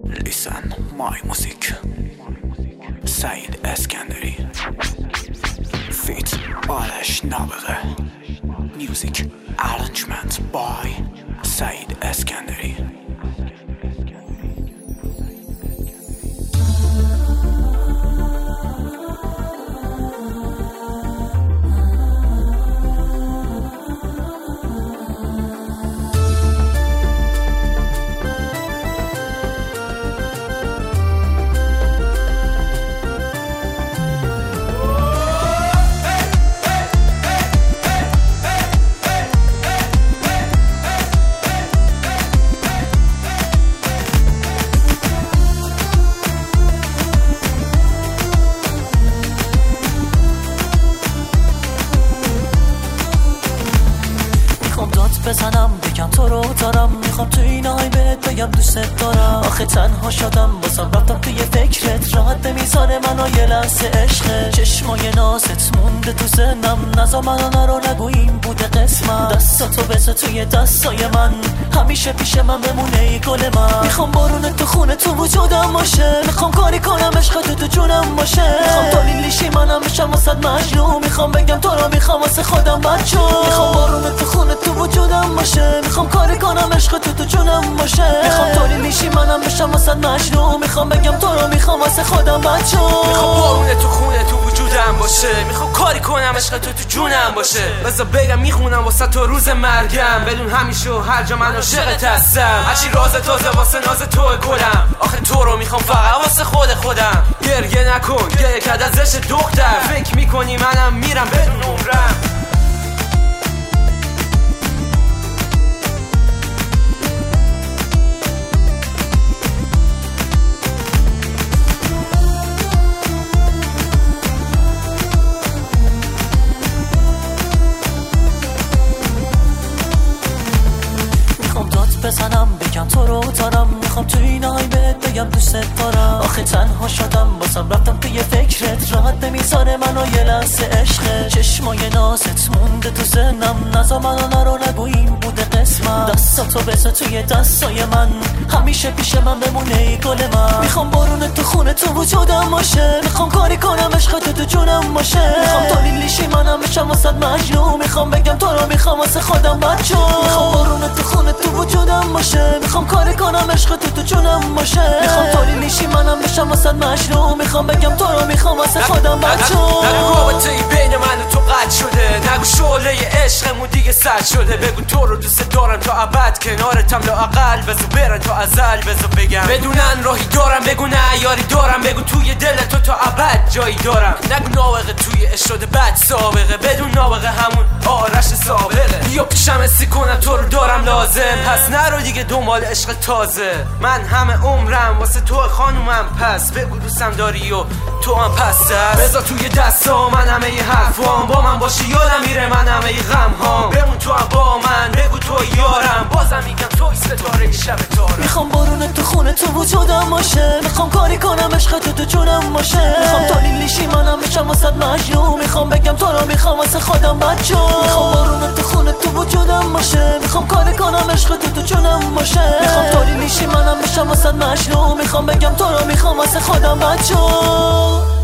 Listen my music. سعید اسکندری فیت آرش نابغه. Music arrangement by سعید اسکندری. بزنم بگم تو رو دارم، میخوام تو این آی بهت بگم دوست دارم. آخه تنها شدم بازم رفتم توی فکرت، راحت نمیذاره منو یه لحظه عشقه. چشمای نازت مونده تو ذهنم، نزا منو نرو نگو این بوده قسمم. دستاتو بذار توی دستای من، همیشه پیش من بمونه ای گل من. میخوام بارون تو خونه تو وجودم باشه، میخوام کاری کنم عشق تو جونم باشه. میخوام دلیلیشی منم بشم واسد مجنون، میخوام بگم تو رو میخوام واسه خودم بچو. میخوام بارون تو خونه تو وجودم باشه، میخوام کاری کنم عشق تو جونم باشه. میخوام دلیلیشی منم بشم واسد مجنون، میخوام بگم تو رو میخوام واسه خودم بچو. میخوام بارون تو خونه تو وجودم باشه، میخوام کاری کنم عشق تو جونم باشه. بذار بگم میخونم واسه تو روز مرگم، بدون همیشه و هر جا من عاشقت هستم. هرچی راز تازه واسه ناز تو گلم، آخه تو رو میخوام فقط واسه خودم. گریه نکن گریه کد از عشق دختر، فکر میکنی منم میرم بدون عمرم. بزنم بگم تو رو دارم، میخوام تو این آی بهت بگم دوست دارم. آخه تنها شدم بازم رفتم توی فکرت، راحت نمیذاره منو یه لحظه عشقه. چشمای نازت مونده تو ذهنم، نزا منو نرو نگو این بوده قسمم. دستاتو بذار توی دستای من، همیشه پیش من بمونه ای گل من. میخوام بارون تو خونه تو وجودم باشه، میخوام کاری کنم عشق تو جونم باشه. میخوام دلیلیشی منم بشم واسد مجنون، میخوام بگم تو رو میخوام واسه خودم بچو. میخوام بارون تو خونه تو وجودم باشه، میخوام کاری کنم عشق تو جونم باشه. میخوام دلیلیشی منم بشم واسد مجنون، میخوام بگم تو رو میخوام واسه خودم بچو. نگو رابطه ای بین من و تو قطع شده، نگو شعله عشقمون دیگه سد شده. بگو تو رو دوست دارم تا ابد، کنارتم لااقل بذار برن تا ازل. بذار بگم بدونن راهی دارم، بگو نه یاری دارم. بگو توی دل تو تا ابد جایی دارم. نگو نابغه توی عشق شده بد سابقه، بدون نابغه همون آرش سابقه. بیا پیشم حسی کنم تو رو دارم لازم، پس نرو دیگه دنبال عشق تازه. من همه عمرم واسه تو خانومم، پس بگو دوستم داری و تو هم پس دست. بذار توی دستا من همه ی حرفام، با من باشی یادم میره من همه ی غم هام. بمون تو هم با من، بگو تو یارم، بازم میگم توی ستاره شب تارم. میخوام بارون تو خونه تو وجودم باشه، میخوام کاری کنم عشق تو جونم باشه. میخوام دلیلیشی منم بشم واسد مجنون، میخوام بگم تو رو میخوام واسه خودم بچو. میخوام بارون تو خونه تو وجودم باشه، میخوام کاری کنم عشق تو جونم باشه. میخوام دلیلیشی منم بشم واسد مجنون، میخوام بگم تو رو میخوام واسه خودم بچو.